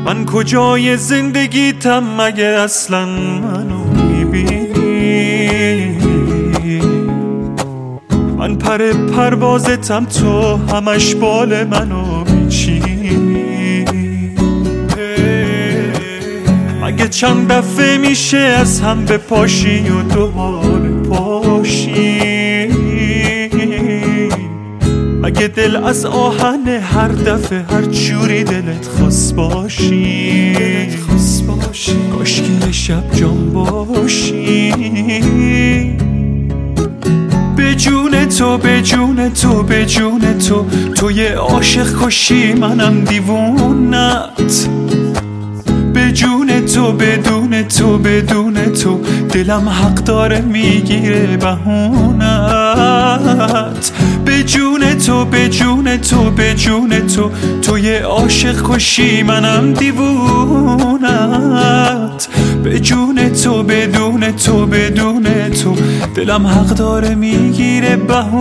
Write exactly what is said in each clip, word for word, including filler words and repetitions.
من کجای زندگیتم مگه اصلا منو میبینی؟ من پر پروازتم تو همش بال منو میچینی. مگه چند دفعه میشه از هم بپاشی و دوباره پاشی؟ مگه دل از آهن هر دفعه هر جوری دلت خواست باشی؟ کاشکی شب جان باشی. به جون تو به جون تو به جون تو، تو یه عاشق کشی منم دیوونت. به جون تو بدون تو بدون تو، دلم حق داره میگیره بهونت. به جون تو به جون تو به جون تو، تو یه عاشق کشی منم دیوونت. به جون تو بدون تو بدون تو، دلم حق داره میگیره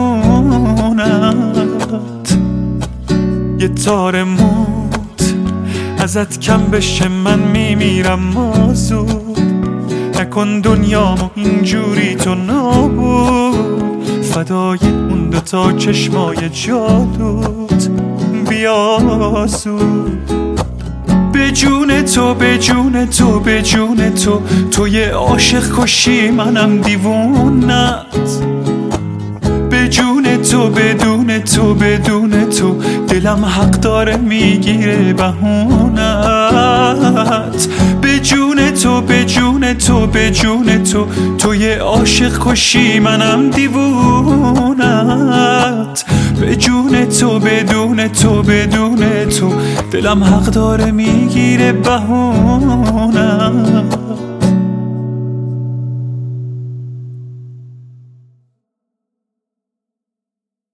بهونت. یه تار موت ازت کم بشه من میمیرم مازود. نکن دنیامو اینجوری تو نابود، فدای اون دوتا چشمای جادوت بیا زود. به جون تو به جون تو به جون تو، تو یه عاشق کشی منم دیوونت. به جون تو بدون تو بدون تو، دلم حق داره میگیره بهونت. به جون تو به جون تو به جون تو، تو یه عاشق کشی منم دیوونت. به جون تو بدون تو بدون تو، دلم حق داره میگیره بهونت.